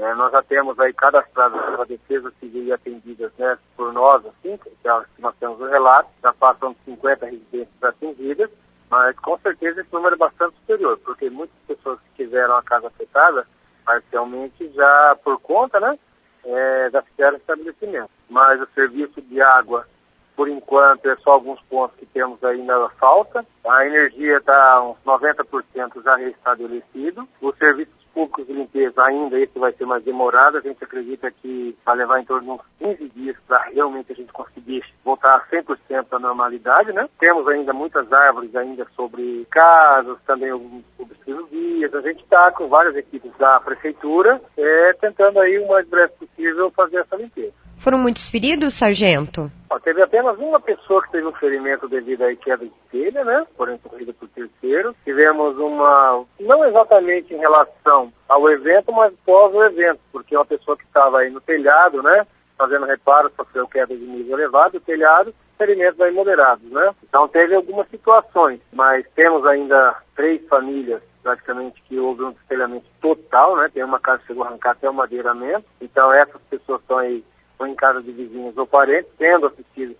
Nós já temos aí cadastradas a Defesa Civil e atendidas, né, por nós, assim, que nós temos o relato, já passam 50 residências atendidas, mas com certeza esse número é bastante superior, porque muitas pessoas que tiveram a casa afetada, parcialmente já por conta, né, já fizeram estabelecimento. Mas o serviço de água, por enquanto, é só alguns pontos que temos ainda falta. A energia está uns 90% já restabelecido. Os serviços públicos de limpeza ainda, esse vai ser mais demorado. A gente acredita que vai levar em torno de uns 15 dias para realmente a gente conseguir voltar a 100% à normalidade, né? Temos ainda muitas árvores ainda sobre casas, também alguns vias. A gente está com várias equipes da prefeitura tentando aí o mais breve possível fazer essa limpeza. Foram muitos feridos, sargento? Teve apenas uma pessoa que teve um ferimento devido à queda de telha, né? Porém, corrida por terceiro. Tivemos não exatamente em relação ao evento, mas pós o evento, porque uma pessoa que estava aí no telhado, né? Fazendo reparo, sofreu queda de nível elevado, o telhado, ferimentos aí moderados, né? Então teve algumas situações, mas temos ainda 3 famílias praticamente que houve um destelhamento total, né? Tem uma casa que chegou a arrancar até o madeiramento. Então essas pessoas estão aí em casa de vizinhos ou parentes, sendo assistida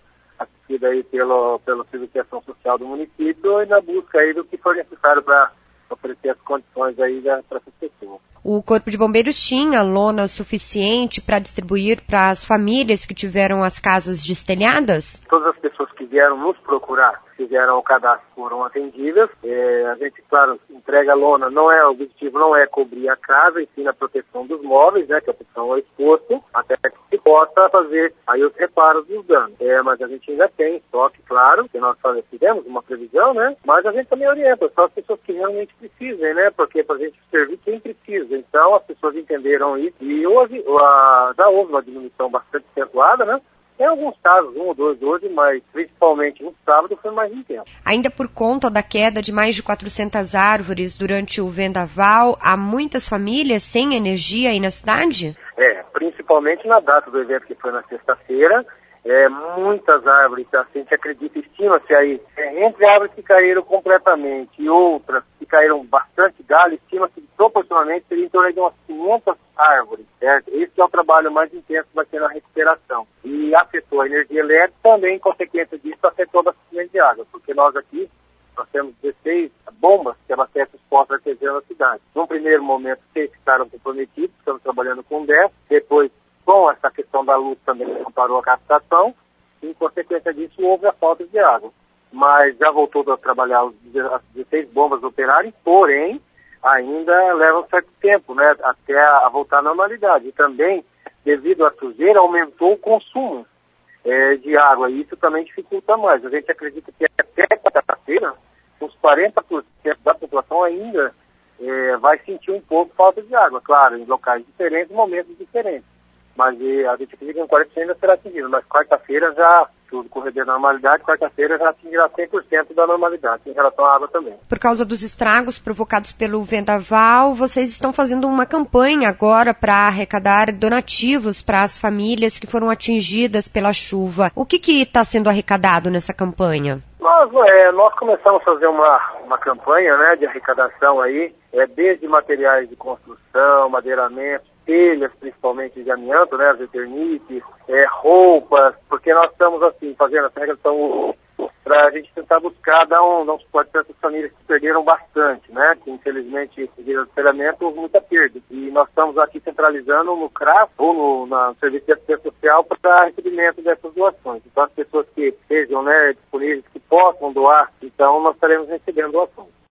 aí pelo Serviço de Ação Social do município e na busca aí do que for necessário para oferecer as condições aí para essas pessoas. O Corpo de Bombeiros tinha lona suficiente para distribuir para as famílias que tiveram as casas destelhadas? Todas as pessoas que vieram nos procurar, fizeram o cadastro, foram atendidas. A gente, claro, entrega a lona, o objetivo não é cobrir a casa, e sim na proteção dos móveis, né, que a proteção ao exposto, até que se possa fazer aí os reparos dos danos. Mas a gente ainda tem estoque, claro, que nós fizemos uma previsão, né, mas a gente também orienta só as pessoas que realmente precisem, né, porque para a gente servir quem precisa. Então as pessoas entenderam isso e hoje já houve uma diminuição bastante acentuada, né? Tem alguns casos, 1 ou 2 hoje, mas principalmente no sábado foi mais intenso. Ainda por conta da queda de mais de 400 árvores durante o vendaval, há muitas famílias sem energia aí na cidade? Principalmente na data do evento, que foi na sexta-feira. Muitas árvores, assim, que estima-se aí, entre árvores que caíram completamente e outras que caíram bastante galho, estima-se que proporcionalmente seria em torno de umas 500 árvores, certo? Esse é o trabalho mais intenso que vai ser na recuperação. E afetou a energia elétrica, também, em consequência disso, afetou o abastecimento de água, porque nós temos 16 bombas que abastecem os postos artesianos da cidade. Num primeiro momento, 6 ficaram comprometidos, estamos trabalhando com 10, depois, com essa questão da luz também não parou a captação, e em consequência disso houve a falta de água. Mas já voltou a trabalhar as 16 bombas operarem, porém ainda leva um certo tempo, né, até a voltar à normalidade. E também, devido à sujeira, aumentou o consumo de água, e isso também dificulta mais. A gente acredita que até quarta-feira, uns 40% da população ainda vai sentir um pouco falta de água, claro, em locais diferentes, momentos diferentes. Mas a gente acredita que em 40% ainda será atingido, mas quarta-feira já tudo correr da normalidade, quarta-feira já atingirá 100% da normalidade, em relação à água também. Por causa dos estragos provocados pelo vendaval, vocês estão fazendo uma campanha agora para arrecadar donativos para as famílias que foram atingidas pela chuva. O que está sendo arrecadado nessa campanha? Nós começamos a fazer uma campanha, né, de arrecadação aí, desde materiais de construção, madeiramento, telhas, principalmente de amianto, né, as eternites, roupas, porque nós estamos assim, fazendo essa arrecadação para a gente tentar buscar dar um suporte para essas famílias que perderam bastante, né, que infelizmente devido ao destelhamento houve muita perda. E nós estamos aqui centralizando no CRAS ou no Serviço de Assistência Social para recebimento dessas doações. Então as pessoas que estejam, né, disponíveis, que possam doar, então nós estaremos recebendo doações.